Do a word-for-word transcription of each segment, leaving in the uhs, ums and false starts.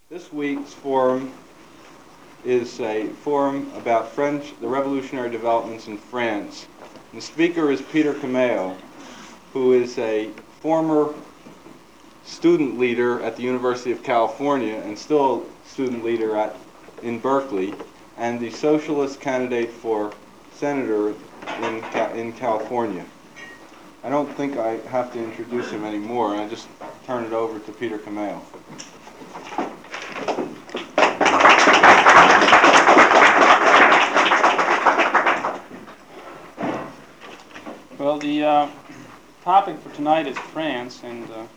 This week's forum is a forum about French, the revolutionary developments in France. And the speaker is Peter Cameo, who is a former student leader at the University of California and still a student leader at in Berkeley, and the socialist candidate for senator in in California. I don't think I have to introduce him anymore. I just turn it over to Peter Cameo. Well, the uh, topic for tonight is France, and uh,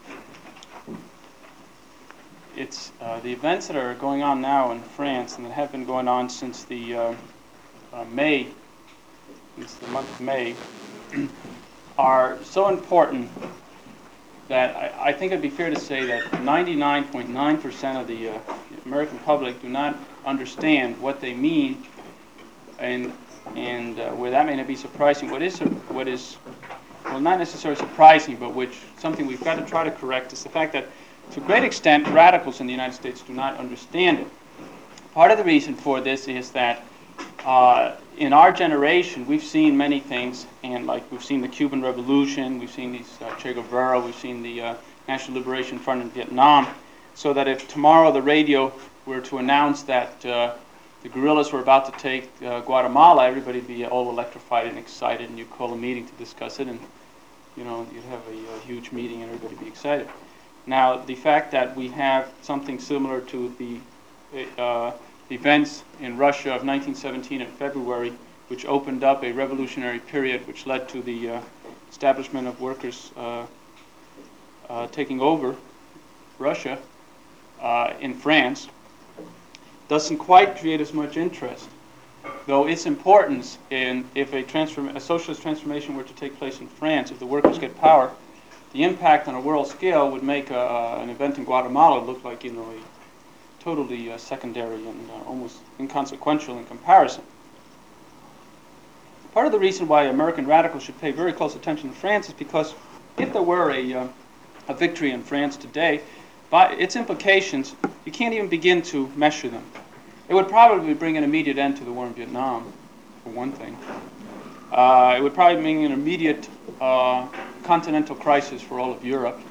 it's uh, the events that are going on now in France and that have been going on since the uh, uh, May, since the month of May, are so important that I, I think it'd be fair to say that ninety-nine point nine percent of the uh, American public do not understand what they mean, and and uh, where that may not be surprising, what is what is well not necessarily surprising, but which something we've got to try to correct is the fact that to a great extent radicals in the United States do not understand it. Part of the reason for this is that uh, in our generation we've seen many things, and like we've seen the Cuban Revolution, we've seen these uh, Che Guevara, we've seen the uh, National Liberation Front in Vietnam, so that if tomorrow the radio were to announce that uh, the guerrillas were about to take uh, Guatemala, everybody would be all electrified and excited, and you'd call a meeting to discuss it, and you know you'd have a, a huge meeting and everybody would be excited. Now, the fact that we have something similar to the uh, events in Russia of nineteen seventeen in February, which opened up a revolutionary period which led to the uh, establishment of workers uh, uh, taking over Russia uh, in France, doesn't quite create as much interest, though its importance in if a, transform, a socialist transformation were to take place in France, if the workers get power, the impact on a world scale would make a, an event in Guatemala look like, you know, a totally uh, secondary and uh, almost inconsequential in comparison. Part of the reason why American radicals should pay very close attention to France is because if there were a, uh, a victory in France today, by its implications, you can't even begin to measure them. It would probably bring an immediate end to the war in Vietnam, for one thing. Uh, it would probably bring an immediate uh, continental crisis for all of Europe.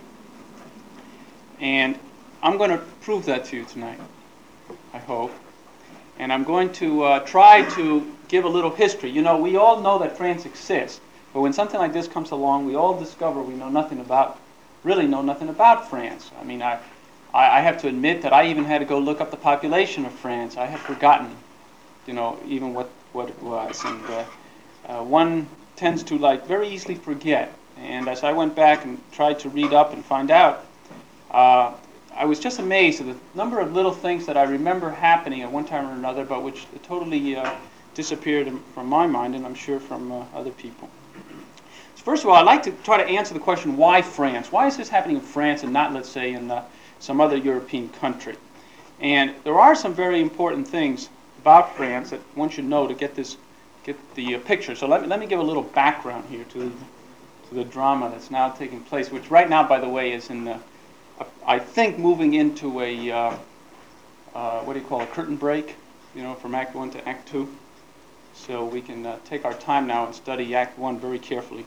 And I'm going to prove that to you tonight, I hope. And I'm going to uh, try to give a little history. You know, we all know that France exists, but when something like this comes along, we all discover we know nothing about really know nothing about France. I mean, I, I have to admit that I even had to go look up the population of France. I had forgotten, you know, even what, what it was. And uh, uh, one tends to, like, very easily forget. And as I went back and tried to read up and find out, uh, I was just amazed at the number of little things that I remember happening at one time or another, but which totally uh, disappeared from my mind, and I'm sure from uh, other people. First of all, I'd like to try to answer the question, why France? Why is this happening in France and not, let's say, in uh, some other European country? And there are some very important things about France that one should know to get this, get the uh, picture. So let me, let me give a little background here to, to the drama that's now taking place, which right now, by the way, is in, the, uh, I think, moving into a, uh, uh, what do you call it, a curtain break, you know, from Act One to Act Two. So we can uh, take our time now and study Act One very carefully.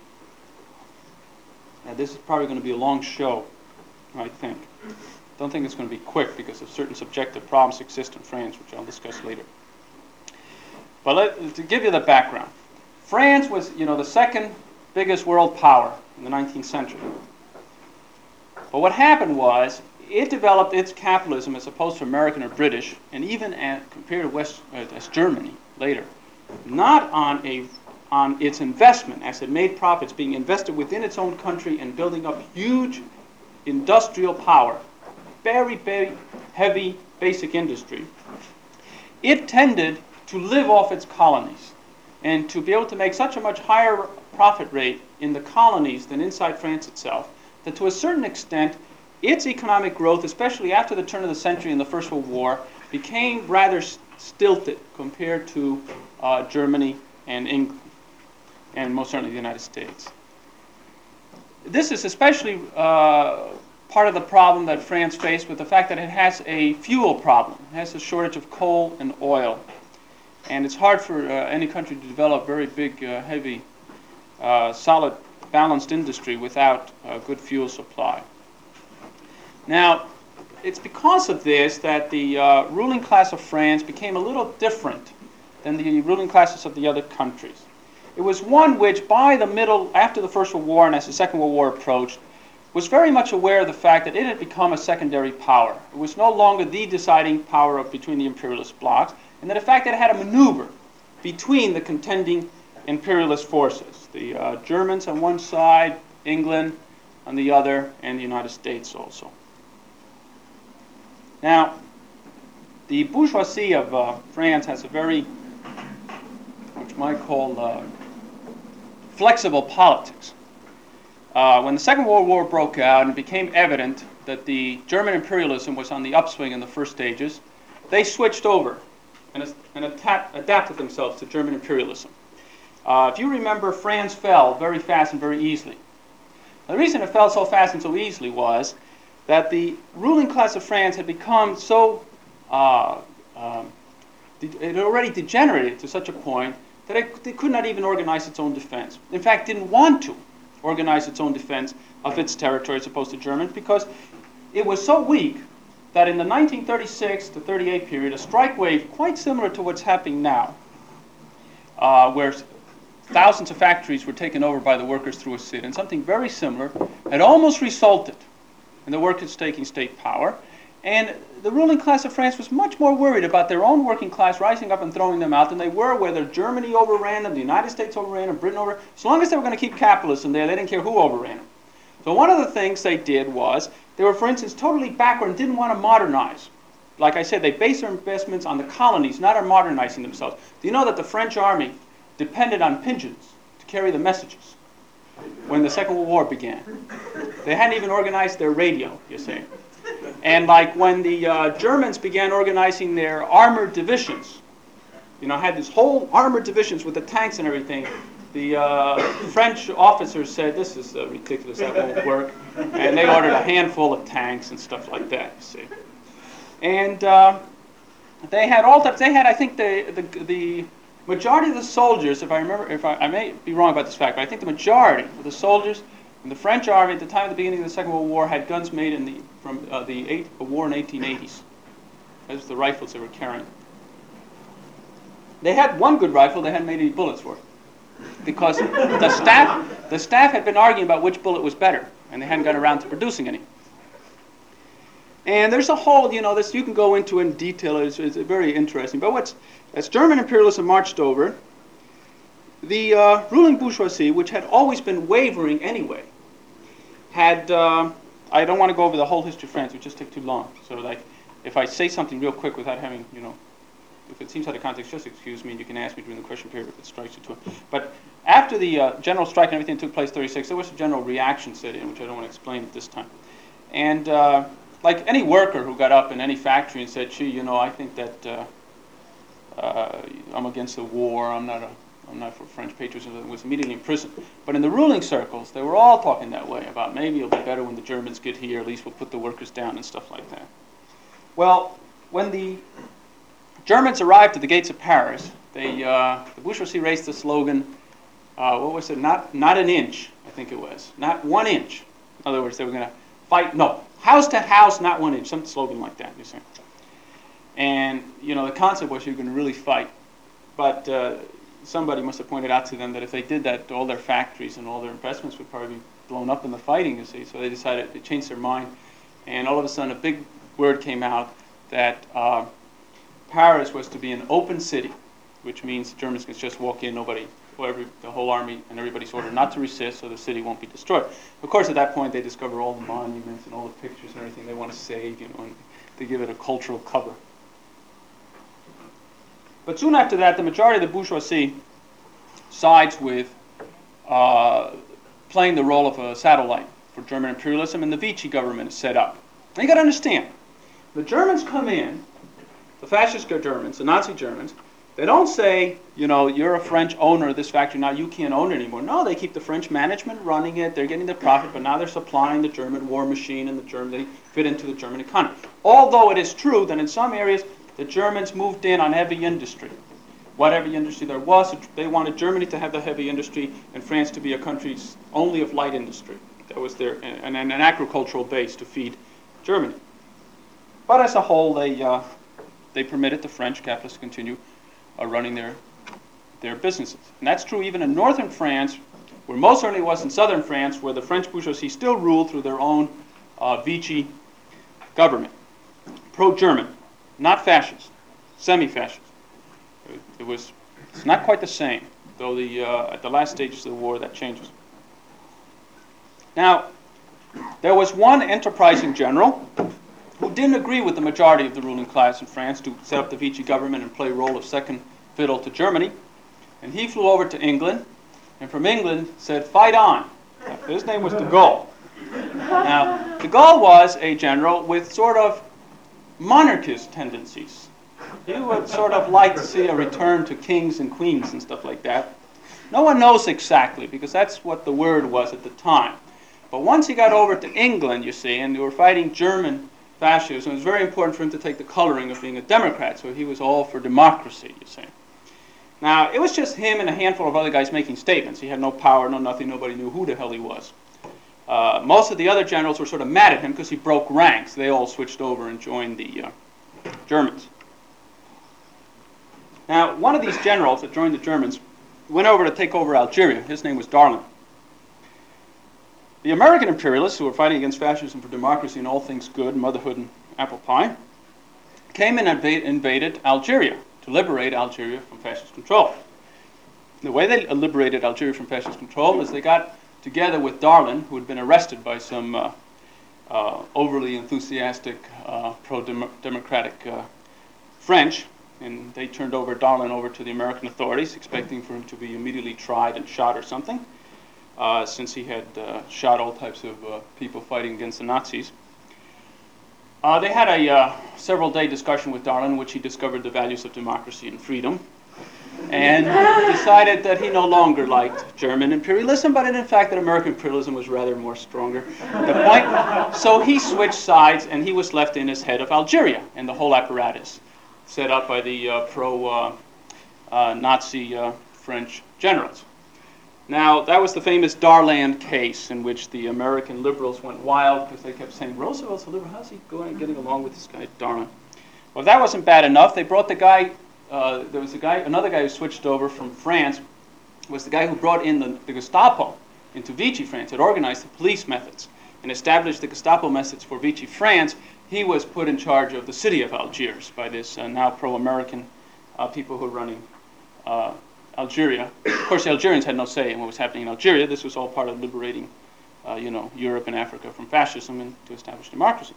Now, this is probably going to be a long show, I think. Don't think it's going to be quick because of certain subjective problems exist in France, which I'll discuss later. But let, to give you the background, France was, you know, the second biggest world power in the nineteenth century. But what happened was it developed its capitalism as opposed to American or British, and even at, compared to West uh, as Germany later, not on a on its investment, as it made profits being invested within its own country and building up huge industrial power, very, very heavy basic industry. It tended to live off its colonies and to be able to make such a much higher profit rate in the colonies than inside France itself, that to a certain extent, its economic growth, especially after the turn of the century in the First World War, became rather stilted compared to uh, Germany and England, and most certainly the United States. This is especially uh, part of the problem that France faced with the fact that it has a fuel problem. It has a shortage of coal and oil. And it's hard for uh, any country to develop very big, uh, heavy, uh, solid, balanced industry without a good fuel supply. Now, it's because of this that the uh, ruling class of France became a little different than the ruling classes of the other countries. It was one which, by the middle, after the First World War and as the Second World War approached, was very much aware of the fact that it had become a secondary power. It was no longer the deciding power of, between the imperialist blocs, and that in fact it had a maneuver between the contending imperialist forces. The uh, Germans on one side, England on the other, and the United States also. Now, the bourgeoisie of uh, France has a very, what you might call, uh, flexible politics. Uh, when the Second World War broke out and it became evident that the German imperialism was on the upswing in the first stages, they switched over and, and attacked, adapted themselves to German imperialism. Uh, if you remember, France fell very fast and very easily. Now, the reason it fell so fast and so easily was that the ruling class of France had become so, uh, um, it had already degenerated to such a point that it, it could not even organize its own defense. In fact, didn't want to organize its own defense of its territory as opposed to German, because it was so weak that in the nineteen thirty-six to thirty-eight period, a strike wave quite similar to what's happening now, uh, where thousands of factories were taken over by the workers through a sit, and something very similar had almost resulted in the workers taking state power. And the ruling class of France was much more worried about their own working class rising up and throwing them out than they were whether Germany overran them, the United States overran them, Britain overran them. As long as they were going to keep capitalism there, they didn't care who overran them. So one of the things they did was, they were, for instance, totally backward and didn't want to modernize. Like I said, they based their investments on the colonies, not on modernizing themselves. Do you know that the French army depended on pigeons to carry the messages when the Second World War began? They hadn't even organized their radio, you see. And like when the uh, Germans began organizing their armored divisions, you know, had this whole armored divisions with the tanks and everything, the uh, French officers said, this is uh, ridiculous, that won't work. And they ordered a handful of tanks and stuff like that, you see. And uh, they had all types, they had, I think, the, the, the majority of the soldiers, if I remember, if I, I may be wrong about this fact, but I think the majority of the soldiers in the French army at the time of the beginning of the Second World War had guns made in the, from uh, the eight, a war in eighteen eighties. Those were the rifles they were carrying. They had one good rifle they hadn't made any bullets for, because the staff, the staff had been arguing about which bullet was better, and they hadn't gotten around to producing any. And there's a whole, you know, this you can go into in detail. It's, it's very interesting. But what's as German imperialism marched over, the uh, ruling bourgeoisie, which had always been wavering anyway, had, uh, I don't want to go over the whole history of France, it would just take too long. So like, if I say something real quick without having, you know, if it seems out of context, just excuse me, and you can ask me during the question period if it strikes you too. But after the uh, general strike and everything took place in thirty-six, there was a general reaction set in, which I don't want to explain at this time. And uh, like any worker who got up in any factory and said, gee, you know, I think that uh, uh, I'm against the war, I'm not a I'm not for French patriotism, was immediately in prison. But in the ruling circles, they were all talking that way about maybe it'll be better when the Germans get here, at least we'll put the workers down and stuff like that. Well, when the Germans arrived at the gates of Paris, they, uh, the bourgeoisie raised the slogan, uh, what was it, not, not an inch, I think it was, not one inch. In other words, they were going to fight, no, house to house, not one inch, some slogan like that, you see. And, you know, the concept was you're going to really fight. But uh, somebody must have pointed out to them that if they did that, all their factories and all their investments would probably be blown up in the fighting, you see. So they decided to change their mind. And all of a sudden, a big word came out that uh, Paris was to be an open city, which means the Germans could just walk in, nobody, well, every, the whole army and everybody's ordered not to resist, so the city won't be destroyed. Of course, at that point, they discover all the monuments and all the pictures and everything they want to save, you know, and they give it a cultural cover. But soon after that, the majority of the bourgeoisie sides with uh, playing the role of a satellite for German imperialism, and the Vichy government is set up. Now you got to understand, the Germans come in, the fascist Germans, the Nazi Germans, They don't say, you know, you're a French owner of this factory, now you can't own it anymore. No, they keep the French management running it, they're getting the profit, but now they're supplying the German war machine and the German, they fit into the German economy. Although it is true that in some areas the Germans moved in on heavy industry. What heavy industry there was, they wanted Germany to have the heavy industry and France to be a country only of light industry. That was their, and, and an agricultural base to feed Germany. But as a whole, they, uh, they permitted the French capitalists to continue uh, running their, their businesses. And that's true even in northern France, where most certainly was in southern France, where the French bourgeoisie still ruled through their own uh, Vichy government. Pro-German, not fascist, semi-fascist. It, it was it's not quite the same, though the, uh, at the last stages of the war that changes. Now, there was one enterprising general who didn't agree with the majority of the ruling class in France to set up the Vichy government and play a role of second fiddle to Germany. And he flew over to England, and from England said, fight on. His name was de Gaulle. Now, de Gaulle was a general with sort of monarchist tendencies. He would sort of like to see a return to kings and queens and stuff like that. No one knows exactly, because that's what the word was at the time. But once he got over to England, you see, and they were fighting German fascism, it was very important for him to take the coloring of being a Democrat, so he was all for democracy, you see. Now, it was just him and a handful of other guys making statements. He had no power, no nothing, nobody knew who the hell he was. Uh, most of the other generals were sort of mad at him because he broke ranks. They all switched over and joined the uh, Germans. Now, one of these generals that joined the Germans went over to take over Algeria. His name was Darlan. The American imperialists, who were fighting against fascism for democracy and all things good, motherhood and apple pie, came and invade, invaded Algeria to liberate Algeria from fascist control. The way they liberated Algeria from fascist control is they got together with Darlan, who had been arrested by some uh, uh, overly enthusiastic, uh, pro-democratic uh, French, and they turned over Darlan over to the American authorities, expecting for him to be immediately tried and shot or something. Uh, since he had uh, shot all types of uh, people fighting against the Nazis. Uh, they had a uh, several-day discussion with Darlan in which he discovered the values of democracy and freedom and decided that he no longer liked German imperialism, but in fact that American imperialism was rather more stronger at the point. So he switched sides and he was left in as head of Algeria and the whole apparatus set up by the uh, pro-Nazi uh, uh, French generals. Now, that was the famous Darlan case in which the American liberals went wild because they kept saying, Roosevelt's a liberal, how's he going, getting along with this guy, Darlan? Well, if that wasn't bad enough, they brought the guy, uh, there was a guy, another guy who switched over from France, was the guy who brought in the, the Gestapo into Vichy France, had organized the police methods and established the Gestapo methods for Vichy France. He was put in charge of the city of Algiers by this uh, now pro-American uh, people who were running uh, Algeria. Of course, the Algerians had no say in what was happening in Algeria. This was all part of liberating, uh, you know, Europe and Africa from fascism and to establish democracy.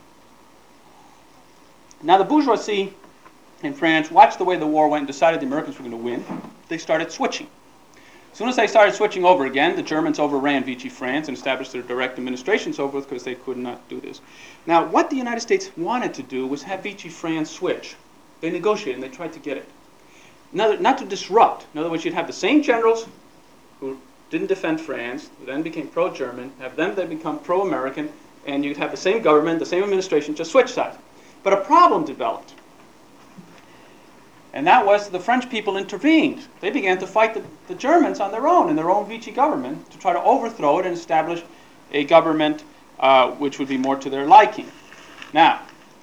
Now, the bourgeoisie in France watched the way the war went and decided the Americans were going to win. They started switching. As soon as they started switching over again, the Germans overran Vichy France and established their direct administrations over it because they could not do this. Now, what the United States wanted to do was have Vichy France switch. They negotiated and they tried to get it. Not, not to disrupt. In other words, you'd have the same generals who didn't defend France, who then became pro-German, have them then become pro-American, and you'd have the same government, the same administration, just switch sides. But a problem developed. And that was the French people intervened. They began to fight the, the Germans on their own, in their own Vichy government, to try to overthrow it and establish a government uh, which would be more to their liking. Now,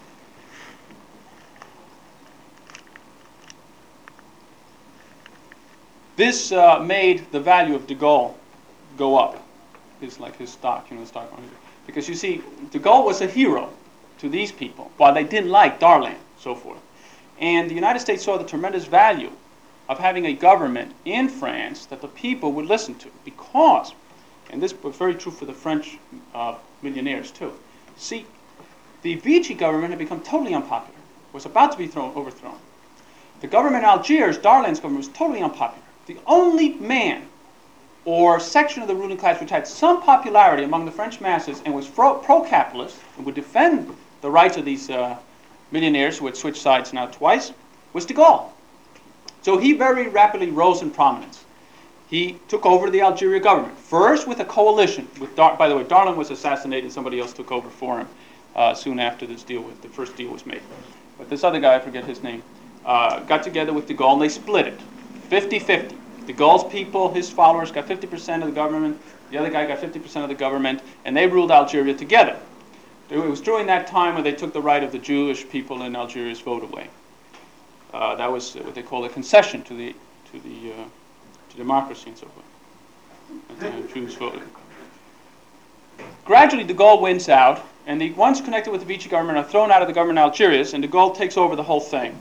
this uh, made the value of de Gaulle go up. His, like his stock, you know, the stock market. Because you see, de Gaulle was a hero to these people, while they didn't like Darlan, so forth. And the United States saw the tremendous value of having a government in France that the people would listen to. Because, and this was very true for the French uh, millionaires too, see, the Vichy government had become totally unpopular, was about to be thrown, overthrown. The government in Algiers, Darlan's government, was totally unpopular. The only man or section of the ruling class which had some popularity among the French masses and was pro-capitalist and would defend the rights of these uh, millionaires who had switched sides now twice was de Gaulle. So he very rapidly rose in prominence. He took over the Algeria government, first with a coalition. With Dar- by the way, Darlan was assassinated and somebody else took over for him uh, soon after this deal, was, the first deal was made. But this other guy, I forget his name, uh, got together with de Gaulle and they split it, fifty-fifty. De Gaulle's people, his followers, got fifty percent of the government, the other guy got fifty percent of the government, and they ruled Algeria together. It was during that time when they took the right of the Jewish people in Algeria's vote away. Uh, that was what they call a concession to the to the uh, to democracy and so forth. And the Jews voted. Gradually, de Gaulle wins out, and the ones connected with the Vichy government are thrown out of the government in Algiers, and de Gaulle takes over the whole thing.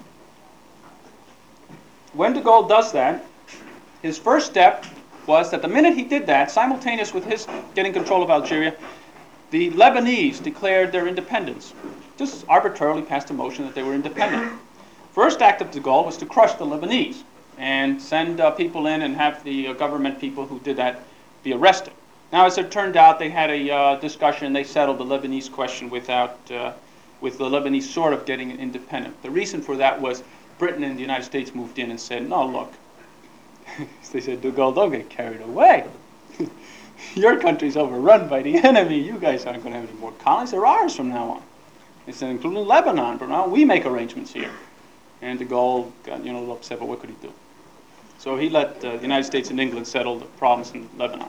When de Gaulle does that, his first step was that the minute he did that, simultaneous with his getting control of Algeria, the Lebanese declared their independence. Just arbitrarily passed a motion that they were independent. First act of de Gaulle was to crush the Lebanese and send uh, people in and have the uh, government people who did that be arrested. Now, as it turned out, they had a uh, discussion and they settled the Lebanese question without, uh, with the Lebanese sort of getting independent. The reason for that was Britain and the United States moved in and said, no, look, they said, de Gaulle, don't get carried away. Your country's overrun by the enemy. You guys aren't going to have any more colonies. They're ours from now on. They said, including Lebanon, but now we make arrangements here. And de Gaulle got you know, a little upset, but what could he do? So he let uh, the United States and England settle the problems in Lebanon.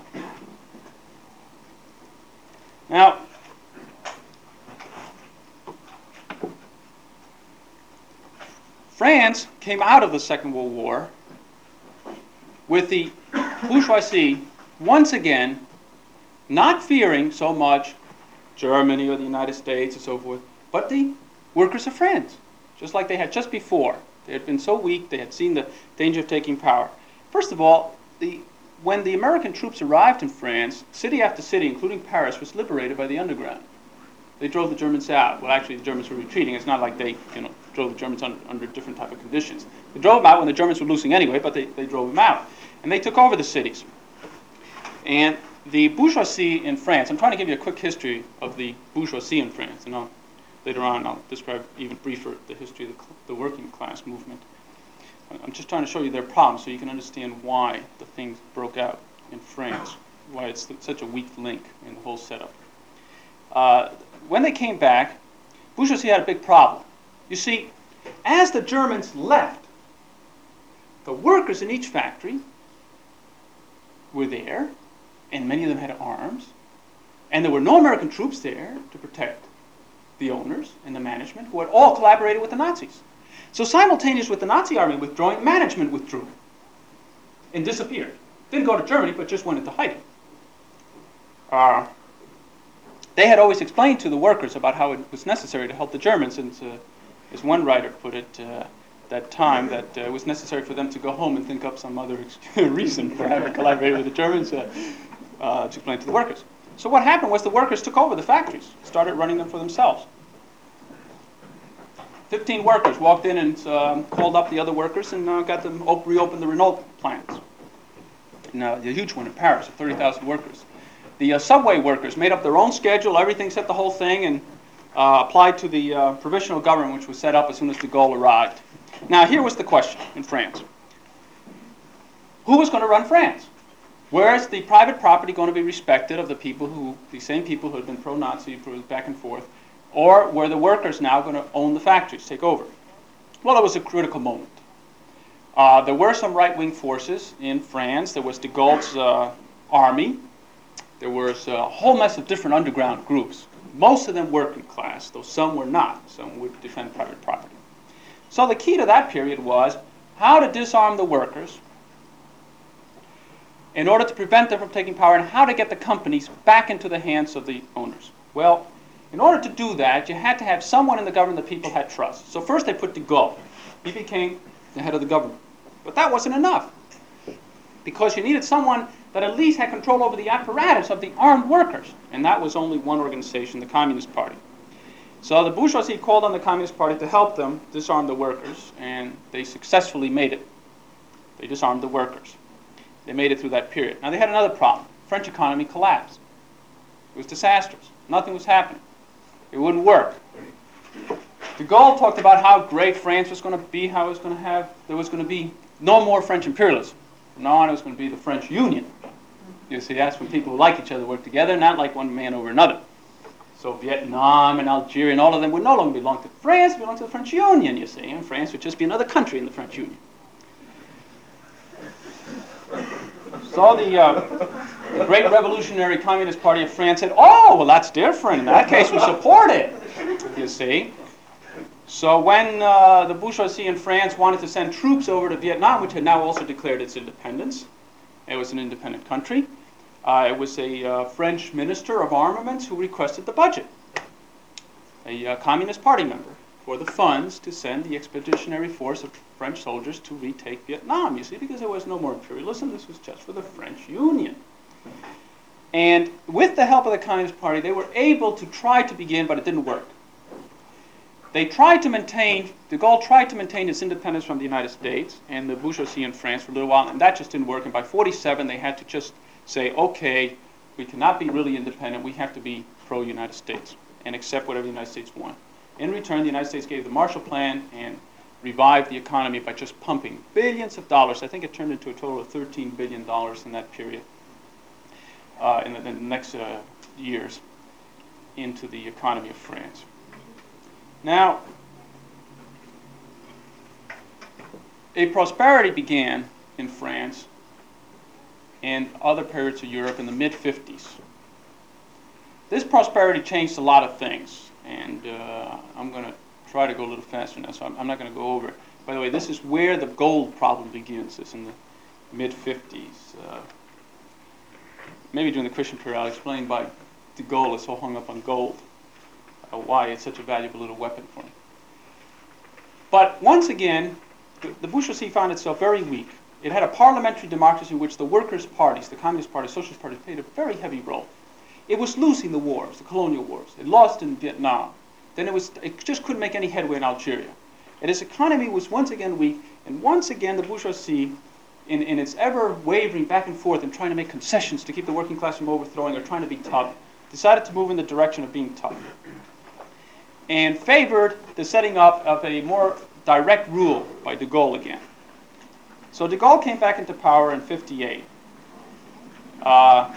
Now, France came out of the Second World War with the bourgeoisie once again not fearing so much Germany or the United States and so forth, but the workers of France, just like they had just before. They had been so weak, they had seen the danger of taking power. First of all, the, when the American troops arrived in France, city after city, including Paris, was liberated by the underground. They drove the Germans out. Well, actually, the Germans were retreating. It's not like they you know, drove the Germans under, under different type of conditions. They drove them out when the Germans were losing anyway, but they, they drove them out. And they took over the cities. And the bourgeoisie in France, I'm trying to give you a quick history of the bourgeoisie in France, and I'll, later on I'll describe even briefer the history of the, the working class movement. I'm just trying to show you their problems so you can understand why the thing broke out in France, why it's such a weak link in the whole setup. Uh, when they came back, bourgeoisie had a big problem. You see, as the Germans left, the workers in each factory were there, and many of them had arms, and there were no American troops there to protect the owners and the management, who had all collaborated with the Nazis. So simultaneous with the Nazi army withdrawing, management withdrew and disappeared. Didn't go to Germany, but just went into hiding. Uh, they had always explained to the workers about how it was necessary to help the Germans, and uh, as one writer put it, uh, that time that uh, it was necessary for them to go home and think up some other reason for having collaborated with the Germans uh, uh, to explain to the workers. So what happened was the workers took over the factories, started running them for themselves. Fifteen workers walked in and um, called up the other workers and uh, got them op- reopen the Renault plants. And, uh, the huge one in Paris of thirty thousand workers. The uh, subway workers made up their own schedule, everything, set the whole thing, and uh, applied to the uh, provisional government, which was set up as soon as de Gaulle arrived. Now, here was the question in France. Who was going to run France? Where is the private property going to be respected of the people who, the same people who had been pro-Nazi, back and forth, or were the workers now going to own the factories, take over? Well, it was a critical moment. Uh, there were some right-wing forces in France. There was de Gaulle's uh, army. There was a whole mess of different underground groups, most of them working class, though some were not. Some would defend private property. So the key to that period was how to disarm the workers in order to prevent them from taking power, and how to get the companies back into the hands of the owners. Well, in order to do that, you had to have someone in the government that people had trust. So first they put de Gaulle. He became the head of the government. But that wasn't enough, because you needed someone that at least had control over the apparatus of the armed workers. And that was only one organization, the Communist Party. So the bourgeoisie called on the Communist Party to help them disarm the workers, and they successfully made it. They disarmed the workers. They made it through that period. Now they had another problem. French economy collapsed. It was disastrous. Nothing was happening. It wouldn't work. De Gaulle talked about how great France was going to be, how it was going to have, there was going to be no more French imperialism. From now on, it was going to be the French Union. You see, that's when people who like each other work together, not like one man over another. So Vietnam and Algeria and all of them would no longer belong to France, belong to the French Union, you see, and France would just be another country in the French Union. So the, uh, the Great Revolutionary Communist Party of France said, oh, well, that's different. In that case, we support it, you see. So when uh, the bourgeoisie in France wanted to send troops over to Vietnam, which had now also declared its independence, it was an independent country, uh, it was a uh, French minister of armaments who requested the budget, a uh, Communist Party member, for the funds to send the expeditionary force of French soldiers to retake Vietnam, you see, because there was no more imperialism. This was just for the French Union. And with the help of the Communist Party, they were able to try to begin, but it didn't work. They tried to maintain, de Gaulle tried to maintain his independence from the United States and the bourgeoisie in France for a little while, and that just didn't work. And by forty-seven, they had to just say, okay, we cannot be really independent. We have to be pro-United States and accept whatever the United States wants. In return, the United States gave the Marshall Plan and revived the economy by just pumping billions of dollars. I think it turned into a total of thirteen billion dollars in that period, uh, in, the, in the next uh, years, into the economy of France. Now, a prosperity began in France and other periods of Europe in the mid fifties. This prosperity changed a lot of things, and uh, I'm going to try to go a little faster now, so I'm, I'm not going to go over it. By the way, this is where the gold problem begins. It's in the mid fifties. Uh, maybe during the Christian period, I'll explain why de Gaulle is so hung up on gold. Uh, why it's such a valuable little weapon for him. But once again, the, the bourgeoisie found itself very weak. It had a parliamentary democracy in which the workers' parties, the Communist Party, Socialist Party, played a very heavy role. It was losing the wars, the colonial wars. It lost in Vietnam. Then it was it just couldn't make any headway in Algeria. And its economy was once again weak, and once again the bourgeoisie, in, in its ever wavering back and forth and trying to make concessions to keep the working class from overthrowing or trying to be tough, decided to move in the direction of being tough, and favored the setting up of a more direct rule by de Gaulle again. So de Gaulle came back into power in fifty-eight. Uh,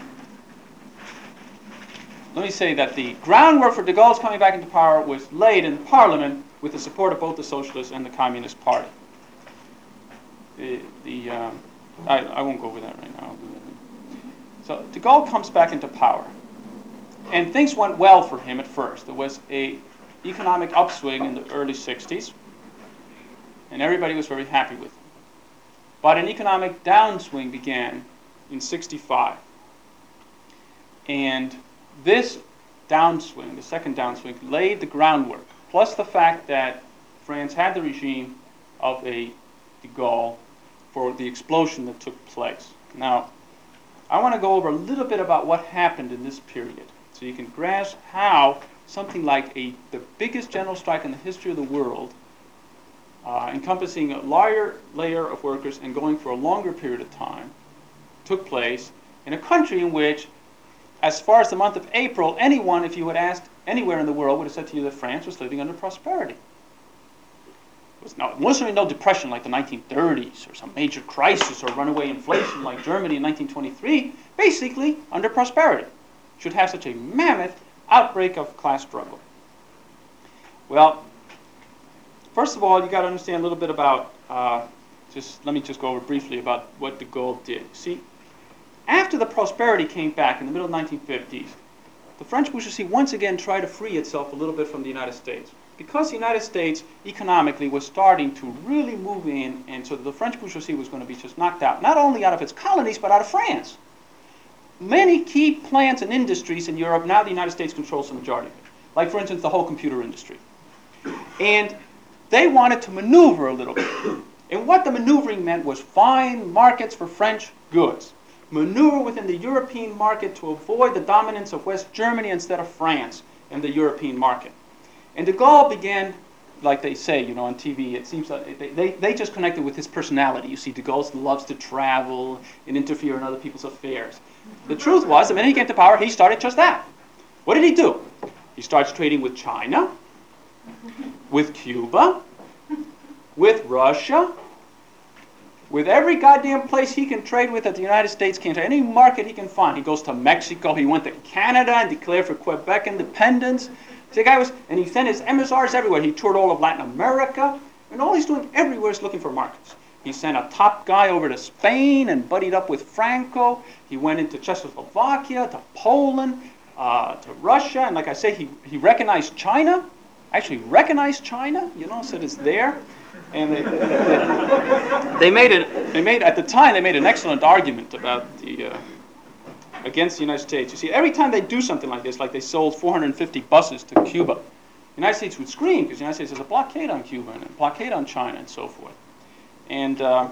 let me say that the groundwork for de Gaulle's coming back into power was laid in Parliament with the support of both the Socialists and the Communist Party. The, the, um, I, I won't go over that right now. So de Gaulle comes back into power. And things went well for him at first. There was a economic upswing in the early sixties, and everybody was very happy with him. But an economic downswing began in sixty-five. And this downswing, the second downswing, laid the groundwork, plus the fact that France had the regime of a de Gaulle for the explosion that took place. Now, I want to go over a little bit about what happened in this period, so you can grasp how something like a the biggest general strike in the history of the world, uh, encompassing a larger layer of workers and going for a longer period of time, took place in a country in which, as far as the month of April, anyone, if you had asked anywhere in the world, would have said to you that France was living under prosperity. It was no, it wasn't no depression like the nineteen thirties or some major crisis or runaway inflation like Germany in nineteen twenty-three. Basically, under prosperity. Should have such a mammoth outbreak of class struggle. Well, first of all, you got to understand a little bit about, uh, just let me just go over briefly about what de Gaulle did. See, after the prosperity came back in the middle of the nineteen fifties, the French bourgeoisie once again tried to free itself a little bit from the United States. Because the United States economically was starting to really move in, and so the French bourgeoisie was going to be just knocked out, not only out of its colonies, but out of France. Many key plants and industries in Europe, now the United States controls the majority of it. Like, for instance, the whole computer industry. And they wanted to maneuver a little bit. And what the maneuvering meant was find markets for French goods. Maneuver within the European market to avoid the dominance of West Germany instead of France in the European market. And de Gaulle began, like they say, you know, on T V, it seems like they, they, they just connected with his personality. You see, de Gaulle loves to travel and interfere in other people's affairs. The truth was, the minute he came to power, he started just that. What did he do? He starts trading with China, with Cuba, with Russia, with every goddamn place he can trade with that the United States can trade, any market he can find. He goes to Mexico, he went to Canada and declared for Quebec independence. The guy was, and he sent his emissaries everywhere. He toured all of Latin America, and all he's doing everywhere is looking for markets. He sent a top guy over to Spain and buddied up with Franco. He went into Czechoslovakia, to Poland, uh, to Russia, and like I say, he, he recognized China, actually recognized China, you know, said it's there. And they, they, they made it. They made at the time they made an excellent argument about the uh, against the United States. You see, every time they do something like this, like they sold four hundred fifty buses to Cuba, the United States would scream because the United States has a blockade on Cuba and a blockade on China and so forth. And uh,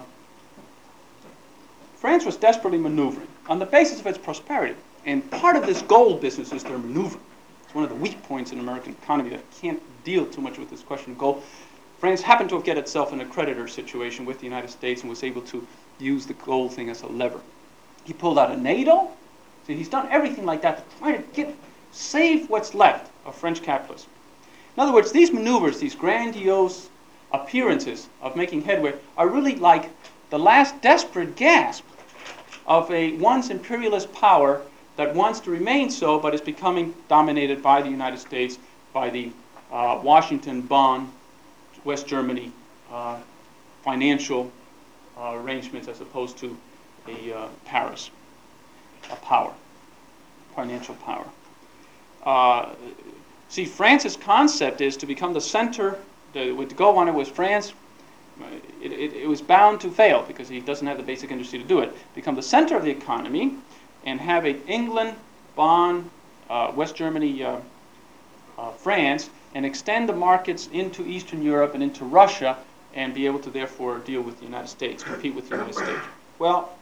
France was desperately maneuvering on the basis of its prosperity. And part of this gold business is their maneuver. It's one of the weak points in the American economy that can't deal too much with this question of gold. France happened to get itself in a creditor situation with the United States and was able to use the gold thing as a lever. He pulled out of NATO. See, he's done everything like that to try to get, save what's left of French capitalism. In other words, these maneuvers, these grandiose appearances of making headway are really like the last desperate gasp of a once imperialist power that wants to remain so, but is becoming dominated by the United States, by the uh, Washington, Bonn, West Germany uh, financial uh, arrangements as opposed to a uh, Paris, a power, financial power. Uh, see, France's concept is to become the center. The, to go on it was France. It, it, it was bound to fail because he doesn't have the basic industry to do it. Become the center of the economy and have a England, Bonn, uh, West Germany, uh, uh, France, and extend the markets into Eastern Europe and into Russia and be able to therefore deal with the United States, compete with the United States. Well,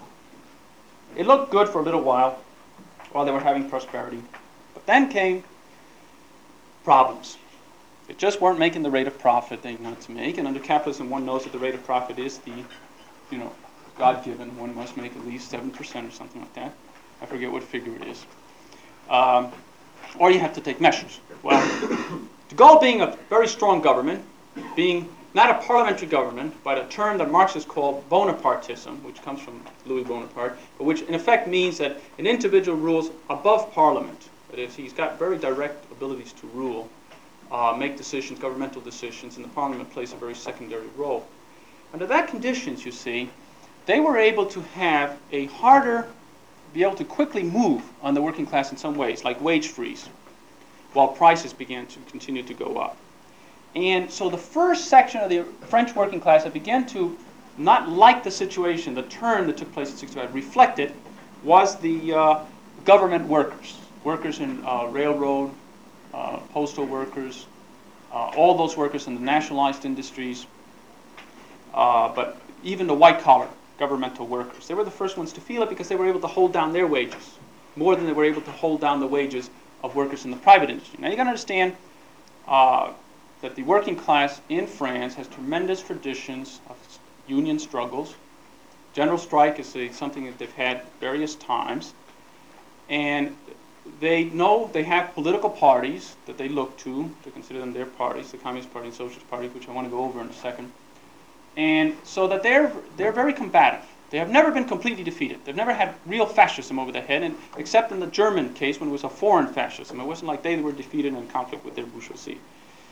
it looked good for a little while while they were having prosperity. But then came problems. They just weren't making the rate of profit they wanted to make. And under capitalism, one knows that the rate of profit is the, you know, God-given. One must make at least seven percent or something like that. I forget what figure it is. Um, or you have to take measures. Well, de Gaulle being a very strong government, being not a parliamentary government, but a term that Marxists call Bonapartism, which comes from Louis Bonaparte, but which in effect means that an individual rules above parliament. That is, he's got very direct abilities to rule, uh, make decisions, governmental decisions, and the parliament plays a very secondary role. Under that conditions, you see, they were able to have a harder, be able to quickly move on the working class in some ways, like wage freeze, while prices began to continue to go up. And so the first section of the French working class that began to not like the situation, the turn that took place in sixty-five, reflected, was the uh, government workers, workers in uh, railroad, uh, postal workers, uh, all those workers in the nationalized industries, uh, but even the white-collar governmental workers. They were the first ones to feel it because they were able to hold down their wages more than they were able to hold down the wages of workers in the private industry. Now you got to understand uh, that the working class in France has tremendous traditions of union struggles. General strike is a, something that they've had various times, and they know they have political parties that they look to to consider them their parties, the Communist Party and Socialist Party, which I want to go over in a second. And so that they're they're very combative. They have never been completely defeated. They've never had real fascism over their head, and except in the German case when it was a foreign fascism. It wasn't like they were defeated in conflict with their bourgeoisie.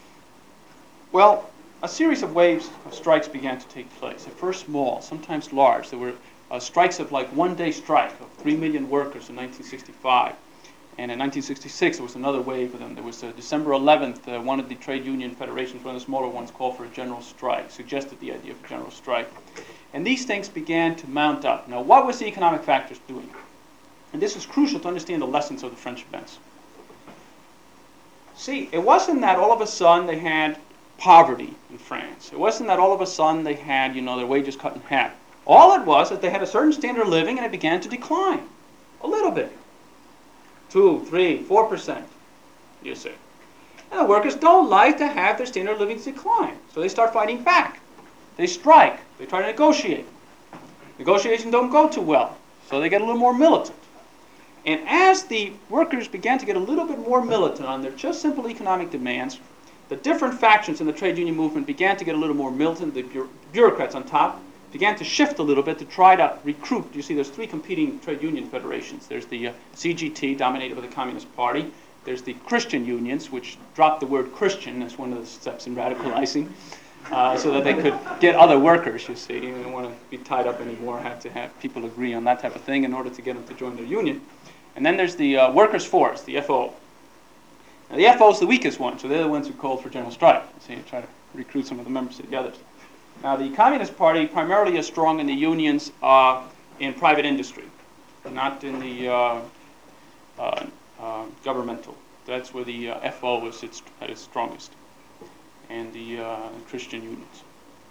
Well, a series of waves of strikes began to take place. At first small, sometimes large. There were uh, strikes of like one-day strike of three million workers in nineteen sixty-five. And in nineteen sixty-six, there was another wave of them. There was uh, December eleventh, uh, one of the trade union federations, one of the smaller ones, called for a general strike, suggested the idea of a general strike. And these things began to mount up. Now, what was the economic factors doing? And this is crucial to understand the lessons of the French events. See, it wasn't that all of a sudden they had poverty in France. It wasn't that all of a sudden they had, you know, their wages cut in half. All it was that they had a certain standard of living and it began to decline a little bit. Two, three, four percent, you see. And the workers don't like to have their standard of living decline. So they start fighting back. They strike. They try to negotiate. Negotiations don't go too well. So they get a little more militant. And as the workers began to get a little bit more militant on their just simple economic demands, the different factions in the trade union movement began to get a little more militant. The bu- bureaucrats on top began to shift a little bit to try to recruit. You see, there's three competing trade union federations. There's the uh, C G T, dominated by the Communist Party. There's the Christian unions, which dropped the word Christian as one of the steps in radicalizing, uh, so that they could get other workers, you see. You don't want to be tied up anymore, have to have people agree on that type of thing in order to get them to join their union. And then there's the uh, Workers' Force, the F O. Now, the F O is the weakest one, so they're the ones who called for general strike. So you try to recruit some of the members of the others. Now, the Communist Party primarily is strong in the unions uh, in private industry, not in the uh, uh, uh, governmental. That's where the uh, F O is its, at its strongest, and the uh, Christian unions.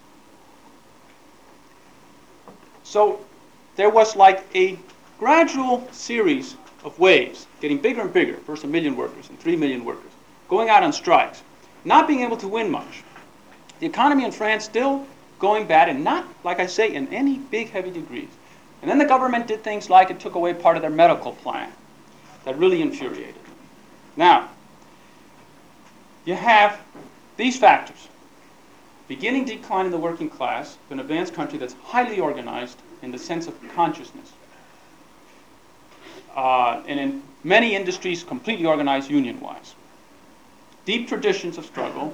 So there was like a gradual series of waves, getting bigger and bigger, first a million workers and three million workers, going out on strikes, not being able to win much. The economy in France still going bad, and not, like I say, in any big, heavy degrees. And then the government did things like it took away part of their medical plan. That really infuriated them. Now, you have these factors. Beginning decline in the working class, an advanced country that's highly organized in the sense of consciousness. Uh, and in many industries, completely organized union-wise. Deep traditions of struggle.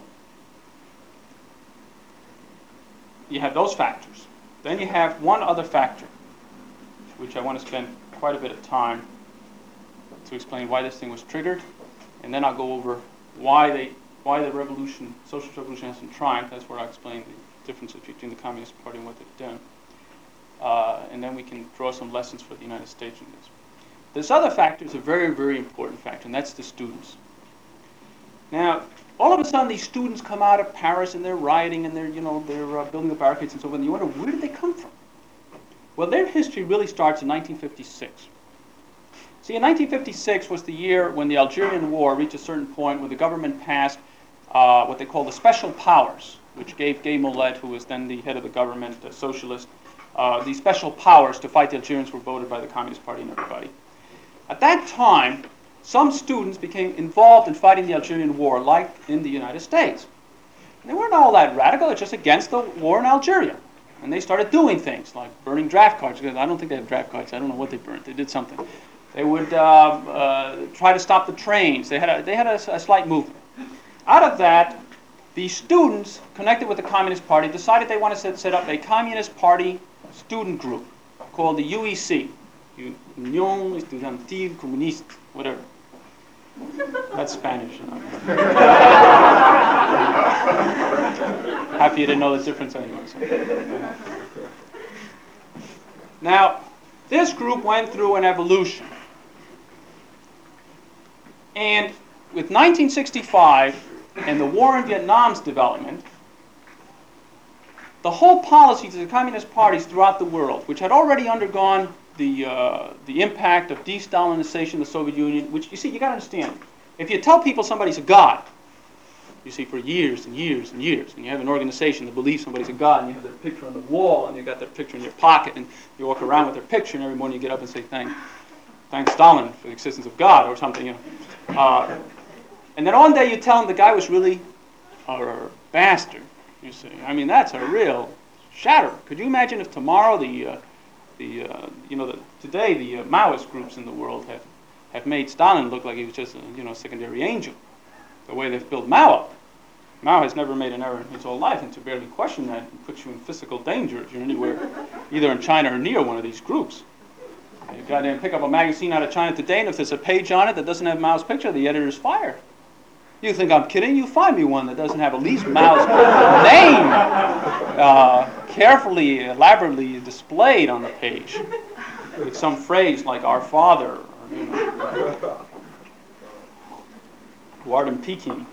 You have those factors. Then you have one other factor, which I want to spend quite a bit of time to explain why this thing was triggered, and then I'll go over why they, why the revolution, socialist revolution hasn't triumphed. That's where I explain the differences between the Communist Party and what they've done. Uh, and then we can draw some lessons for the United States in this. This other factor is a very, very important factor, and that's the students. Now, all of a sudden, these students come out of Paris and they're rioting and they're, you know, they're uh, building the barricades and so on. And you wonder, where did they come from? Well, their history really starts in nineteen fifty-six. See, in nineteen fifty-six was the year when the Algerian War reached a certain point where the government passed uh, what they call the special powers, which gave Gay Mollet, who was then the head of the government, a socialist, uh, these special powers to fight the Algerians were voted by the Communist Party and everybody. At that time, some students became involved in fighting the Algerian War, like in the United States. And they weren't all that radical, they're just against the war in Algeria. And they started doing things like burning draft cards. I don't think they have draft cards, I don't know what they burnt, they did something. They would uh, uh, try to stop the trains. They had, a, they had a, a slight movement. Out of that, the students connected with the Communist Party decided they wanted to set, set up a Communist Party student group called the U E C, Unión Estudiantil Comunista, whatever. That's Spanish. You know. Happy you didn't know the difference anyway. So. Now, this group went through an evolution. And with nineteen sixty-five and the war in Vietnam's development, the whole policies of the communist parties throughout the world, which had already undergone the uh, the impact of de-Stalinization of the Soviet Union, which, you see, you got to understand, if you tell people somebody's a god, you see, for years and years and years, and you have an organization that believes somebody's a god, and you have their picture on the wall, and you got their picture in your pocket, and you walk around with their picture, and every morning you get up and say, thank, thank Stalin for the existence of God, or something, you know. Uh, and then one day you tell them the guy was really a bastard, you see. I mean, that's a real shatter. Could you imagine if tomorrow the uh, The, uh, you know, the, today the uh, Maoist groups in the world have, have made Stalin look like he was just a, you know, secondary angel. The way they've built Mao up. Mao has never made an error in his whole life, and to barely question that puts you in physical danger if you're anywhere, either in China or near one of these groups. You goddamn pick up a magazine out of China today, and if there's a page on it that doesn't have Mao's picture, the editor's fired. You think I'm kidding? You find me one that doesn't have at least Mao's name uh, carefully, elaborately displayed on the page with some phrase like "Our Father," or, you know, "Who art in Peking."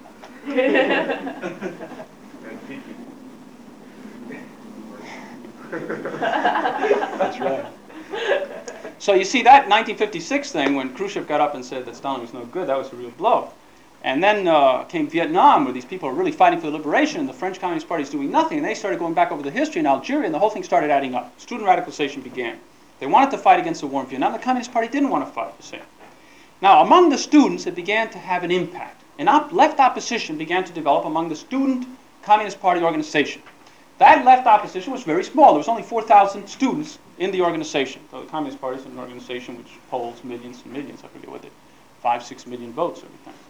That's right. So you see, that nineteen fifty-six thing, when Khrushchev got up and said that Stalin was no good, that was a real blow. And then uh, came Vietnam, where these people are really fighting for liberation, and the French Communist Party is doing nothing, and they started going back over the history in Algeria, and the whole thing started adding up. Student radicalization began. They wanted to fight against the war in Vietnam. The Communist Party didn't want to fight the same. Now, among the students, it began to have an impact. An op- left opposition began to develop among the student Communist Party organization. that left opposition was very small. There was only four thousand students in the organization. So the Communist Party is an organization which polls millions and millions, I forget what they, five, six million votes every time.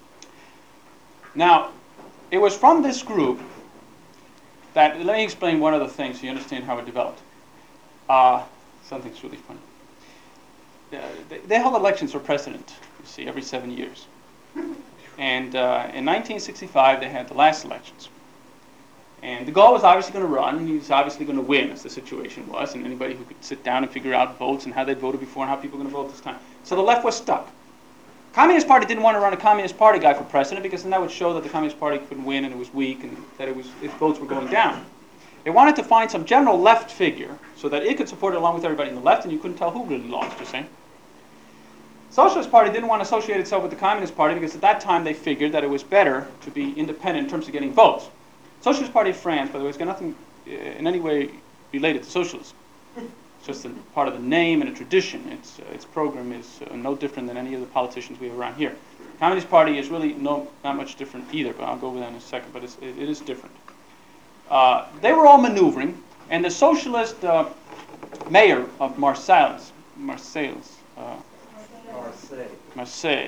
Now, it was from this group that, let me explain one other thing so you understand how it developed. Uh, something's really funny. Uh, they, they held elections for president, you see, every seven years. And uh, in nineteen sixty-five, they had the last elections. And de Gaulle was obviously going to run, and he was obviously going to win, as the situation was, and anybody who could sit down and figure out votes and how they'd voted before and how people were going to vote this time. So the left was stuck. Communist Party didn't want to run a Communist Party guy for president because then that would show that the Communist Party couldn't win and it was weak and that it was, its votes were going down. They wanted to find some general left figure so that it could support it along with everybody in the left and you couldn't tell who really lost, you see. Socialist Party didn't want to associate itself with the Communist Party because at that time they figured that it was better to be independent in terms of getting votes. Socialist Party of France, by the way, has got nothing uh, in any way related to socialism. It's just a part of the name and a tradition. Its, uh, its program is uh, no different than any of the politicians we have around here. Communist Party is really no, not much different either, but I'll go over that in a second, but it's, it, it is different. Uh, they were all maneuvering, and the socialist uh, mayor of Marseille, Marseille, uh, Marseille. Marseille,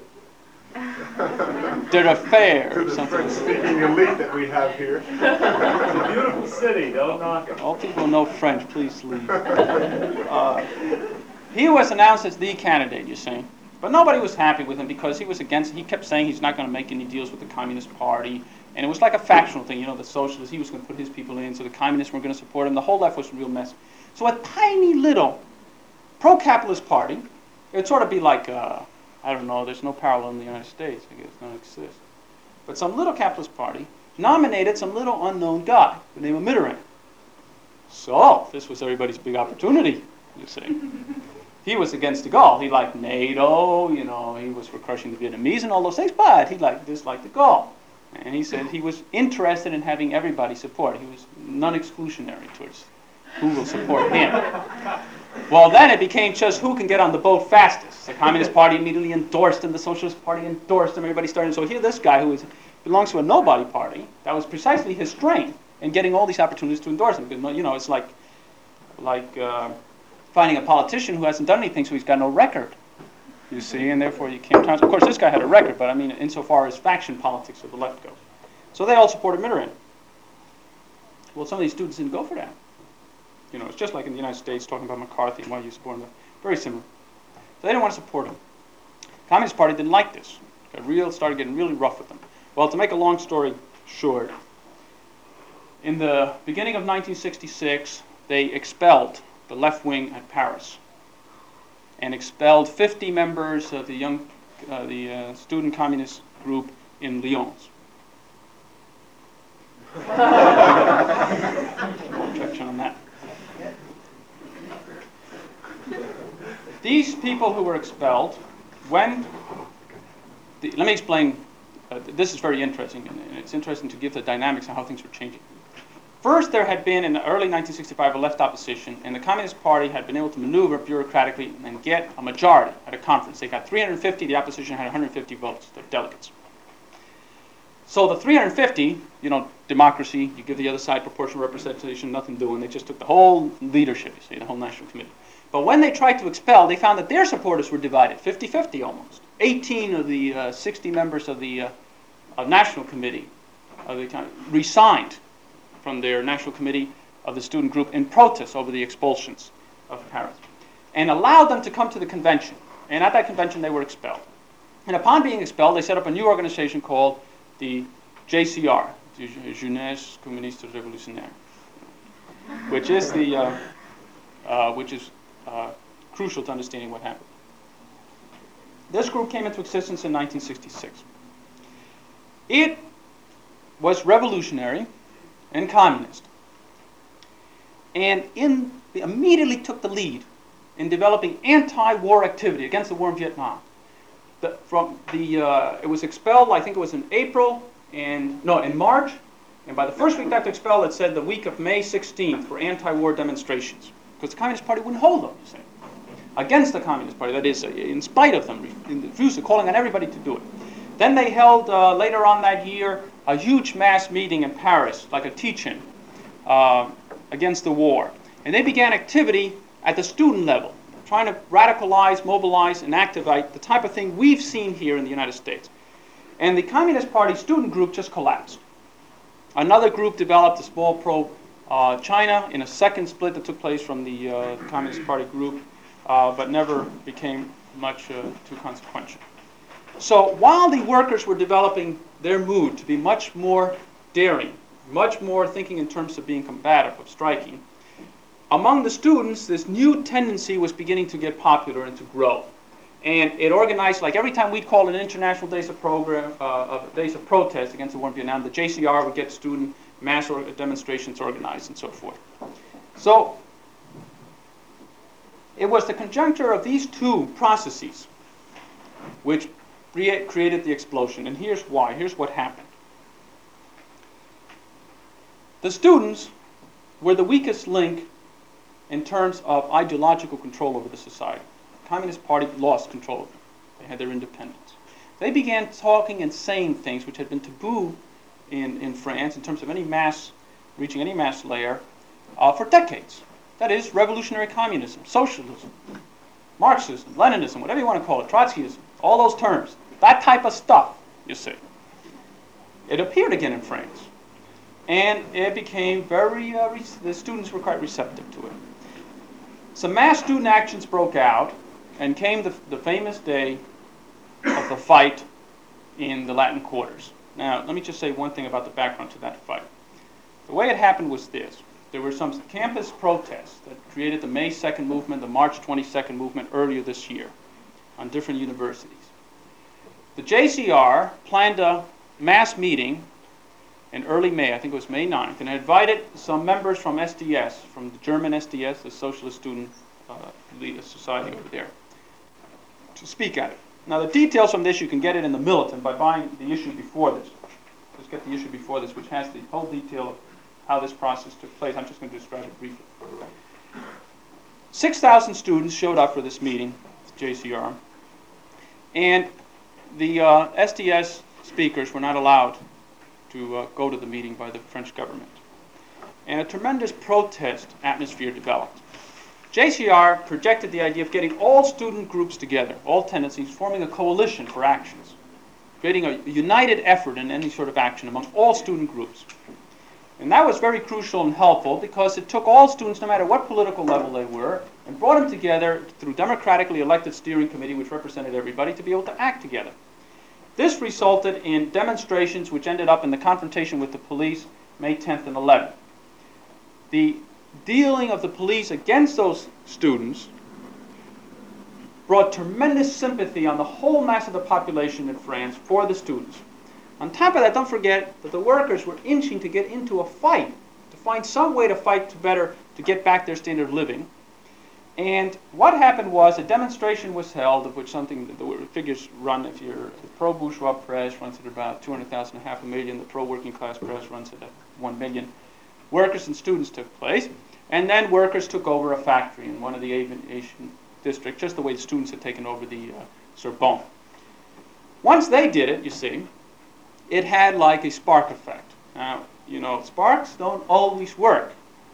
de Refaire, or something. French-speaking elite that we have here. It's a beautiful city, don't knock it. All people who know French, please leave. Uh, he was announced as the candidate, you see. But nobody was happy with him because he was against, he kept saying he's not going to make any deals with the Communist Party. And it was like a factional thing, you know, the socialists, he was going to put his people in, so the communists weren't going to support him. The whole left was a real mess. So a tiny little pro-capitalist party, it would sort of be like, uh, I don't know, there's no parallel in the United States, I guess, none exists. But some little capitalist party nominated some little unknown guy, the name of Mitterrand. So, this was everybody's big opportunity, you see. He was against de Gaulle. He liked NATO, you know, he was for crushing the Vietnamese and all those things, but he liked disliked de Gaulle. And he said he was interested in having everybody support. He was non-exclusionary towards who will support him. Well, then it became just who can get on the boat fastest. The Communist Party immediately endorsed him. The Socialist Party endorsed him. Everybody started. So here, this guy who is, belongs to a nobody party, that was precisely his strength in getting all these opportunities to endorse him. Because, you know, it's like, like uh, finding a politician who hasn't done anything, so he's got no record. You see, and therefore you can't. Of course, this guy had a record, but I mean, insofar as faction politics of the left goes, so they all supported Mitterrand. Well, some of these students didn't go for that. You know, it's just like in the United States talking about McCarthy and why you support him. Very similar. So they didn't want to support him. Communist Party didn't like this. Got real, started getting really rough with them. Well, to make a long story short, in the beginning of nineteen sixty-six, they expelled the left wing at Paris, and expelled fifty members of the young, uh, the uh, student communist group in Lyons. No objection on that. These people who were expelled, when, the, let me explain, uh, this is very interesting, and it's interesting to give the dynamics of how things were changing. First, there had been in the early nineteen sixty-five a left opposition, and the Communist Party had been able to maneuver bureaucratically and get a majority at a conference. They got three hundred fifty, the opposition had one hundred fifty votes, the delegates. So the three hundred fifty, you know, democracy, you give the other side proportional representation, nothing doing. They just took the whole leadership, you see, the whole National Committee. But when they tried to expel, they found that their supporters were divided, fifty fifty almost. eighteen of the uh, sixty members of the uh, of National Committee of the, resigned from their National Committee of the student group in protest over the expulsions of Paris, and allowed them to come to the convention. And at that convention, they were expelled. And upon being expelled, they set up a new organization called the J C R, the Jeunesse Communiste Révolutionnaire, which is the uh, uh, which is uh, crucial to understanding what happened. This group came into existence in nineteen sixty-six. It was revolutionary and communist, and in, immediately took the lead in developing anti-war activity against the war in Vietnam. The, from the, uh, it was expelled, I think it was in April, and no, in March, and by the first week after expelled, it said the week of May sixteenth for anti-war demonstrations, because the Communist Party wouldn't hold them, you see, against the Communist Party, that is, in spite of them, refused, calling on everybody to do it. Then they held, uh, later on that year, a huge mass meeting in Paris, like a teach-in, uh, against the war. And they began activity at the student level, trying to radicalize, mobilize, and activate the type of thing we've seen here in the United States. And the Communist Party student group just collapsed. Another group developed, a small pro-China, uh, in a second split that took place from the uh, Communist Party group, uh, but never became much uh, too consequential. So while the workers were developing their mood to be much more daring, much more thinking in terms of being combative, of striking, among the students, this new tendency was beginning to get popular and to grow. And it organized, like every time we'd call an International Days of Program, uh, of Days of Protest against the war in Vietnam, the J C R would get student mass or demonstrations organized and so forth. So it was the conjuncture of these two processes which created the explosion. And here's why. Here's what happened. The students were the weakest link in terms of ideological control over the society. The Communist Party lost control of them. They had their independence. They began talking and saying things which had been taboo in, in France in terms of any mass, reaching any mass layer, uh, for decades. That is, revolutionary communism, socialism, Marxism, Leninism, whatever you want to call it, Trotskyism, all those terms. That type of stuff, you see. It appeared again in France. And it became very, uh, re- the students were quite receptive to it. Some mass student actions broke out, and came the, the famous day of the fight in the Latin Quarters. Now, let me just say one thing about the background to that fight. The way it happened was this. There were some campus protests that created the May second movement, the March twenty-second movement earlier this year on different universities. The J C R planned a mass meeting in early May, I think it was May ninth, and invited some members from S D S, from the German S D S, the Socialist Student uh, Society over there, to speak at it. Now, the details from this, you can get it in the Militant by buying the issue before this. Just get the issue before this, which has the whole detail of how this process took place. I'm just going to describe it briefly. six thousand students showed up for this meeting, J C R, and the uh, S D S speakers were not allowed to uh, go to the meeting by the French government. And a tremendous protest atmosphere developed. J C R projected the idea of getting all student groups together, all tendencies, forming a coalition for actions, creating a united effort in any sort of action among all student groups. And that was very crucial and helpful because it took all students, no matter what political level they were, and brought them together through democratically elected steering committee, which represented everybody, to be able to act together. This resulted in demonstrations which ended up in the confrontation with the police May tenth and eleventh. The dealing of the police against those students brought tremendous sympathy on the whole mass of the population in France for the students. On top of that, don't forget that the workers were inching to get into a fight, to find some way to fight to better, to get back their standard of living. And what happened was a demonstration was held, of which something, the figures run, if you're, the pro-bourgeois press runs at about two hundred thousand, half a million, the pro-working class press runs at one million. Workers and students took place, and then workers took over a factory in one of the aviation districts, just the way the students had taken over the uh, Sorbonne. Once they did it, you see, it had like a spark effect. Now, you know, sparks don't always work.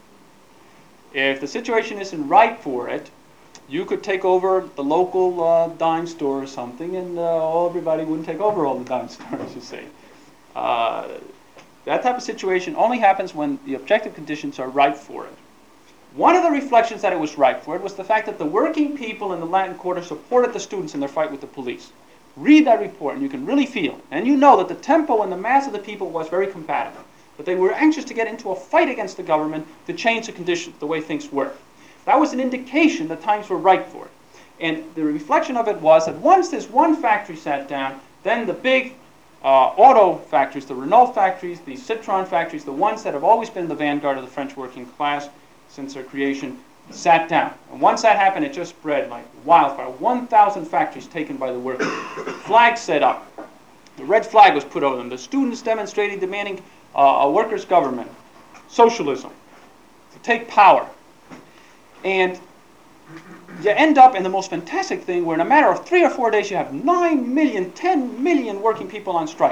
If the situation isn't right for it, you could take over the local uh, dime store or something, and uh, everybody wouldn't take over all the dime stores, you see. Uh, that type of situation only happens when the objective conditions are right for it. One of the reflections that it was right for it was the fact that the working people in the Latin Quarter supported the students in their fight with the police. Read that report, and you can really feel it. And you know that the tempo and the mass of the people was very combative. But they were anxious to get into a fight against the government to change the conditions, the way things were. That was an indication that times were right for it. And the reflection of it was that once this one factory sat down, then the big uh, auto factories, the Renault factories, the Citroën factories, the ones that have always been the vanguard of the French working class since their creation, sat down. And once that happened, it just spread like wildfire. one thousand factories taken by the workers. Flags set up. The red flag was put over them. The students demonstrating, demanding uh, a workers' government, socialism, to take power. And you end up in the most fantastic thing where in a matter of three or four days you have nine million, ten million working people on strike.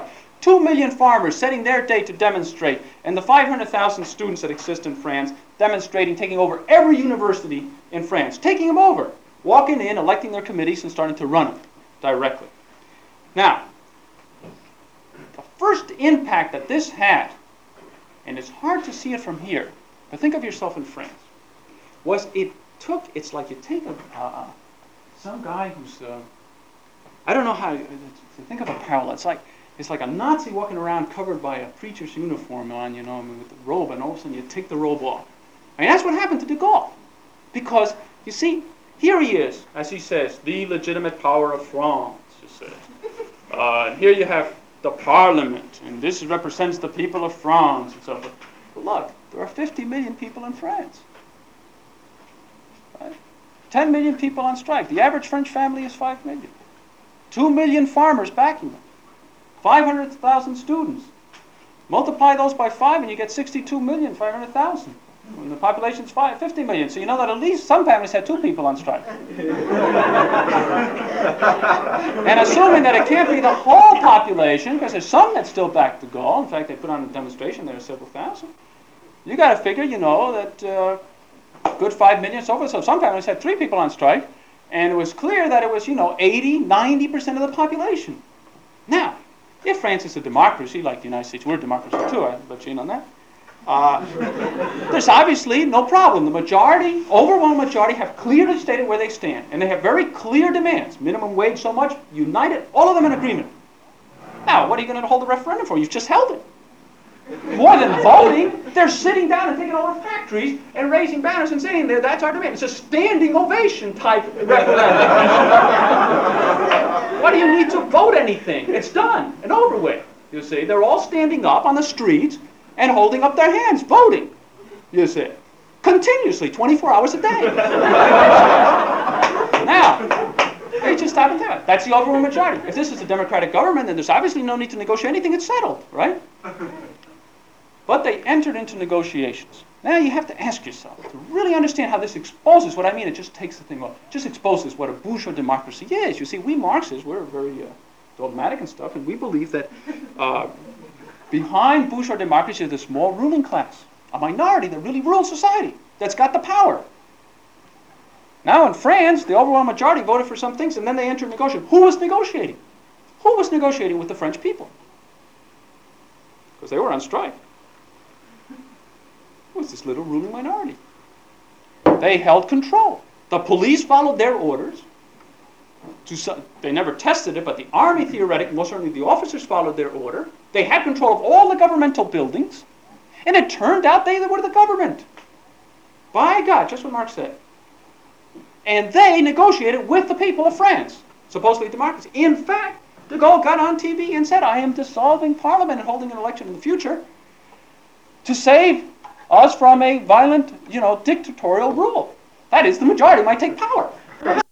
Two million farmers setting their day to demonstrate, and the five hundred thousand students that exist in France demonstrating, taking over every university in France, taking them over, walking in, electing their committees, and starting to run them directly. Now, the first impact that this had, and it's hard to see it from here, but think of yourself in France, was it took, it's like you take a, uh, some guy who's, uh, I don't know how, to think of a parallel, it's like, it's like a Nazi walking around covered by a preacher's uniform on, you know, I mean, with the robe, and all of a sudden you take the robe off. I mean, that's what happened to de Gaulle. Because, you see, here he is, as he says, the legitimate power of France, you say. Uh, and here you have the parliament, and this represents the people of France, and so forth. But look, there are fifty million people in France. Right? ten million people on strike. The average French family is five million. two million farmers backing them. five hundred thousand students. Multiply those by five and you get sixty-two million, five hundred thousand. When the population's five, fifty million. So you know that at least some families had two people on strike. And assuming that it can't be the whole population, because there's some that still back de Gaulle. In fact, they put on a demonstration, there are several thousand. You got to figure, you know, that uh, good five million, so forth. So some families had three people on strike. And it was clear that it was, you know, eighty, ninety percent of the population. Now, if France is a democracy, like the United States, we're a democracy too, I'll let you in on that. Uh, there's obviously no problem. The majority, overwhelming majority, have clearly stated where they stand. And they have very clear demands. Minimum wage so much, united, all of them in agreement. Now, what are you going to hold a referendum for? You've just held it. More than voting, they're sitting down and taking over factories and raising banners and saying, there, that's our demand. It's a standing ovation type referendum. What do you need to vote anything? It's done and over with. You see, they're all standing up on the streets and holding up their hands, voting. You see, continuously, twenty-four hours a day. Now, they just haven't done it. That's the overwhelming majority. If this is a democratic government, then there's obviously no need to negotiate anything. It's settled, right? But they entered into negotiations. Now you have to ask yourself, to really understand how this exposes what I mean, it just takes the thing off. It just exposes what a bourgeois democracy is. You see, we Marxists, we're very uh, dogmatic and stuff, and we believe that uh, behind bourgeois democracy is the small ruling class, a minority that really rules society, that's got the power. Now in France, the overwhelming majority voted for some things, and then they entered negotiation. Who was negotiating? Who was negotiating with the French people? Because they were on strike. It was this little ruling minority. They held control. The police followed their orders. To some, they never tested it, but the army theoretically, most certainly the officers followed their order. They had control of all the governmental buildings. And it turned out they were the government. By God, just what Marx said. And they negotiated with the people of France, supposedly democracy. In fact, de Gaulle got on T V and said, I am dissolving parliament and holding an election in the future to save us from a violent, you know, dictatorial rule. That is, the majority might take power.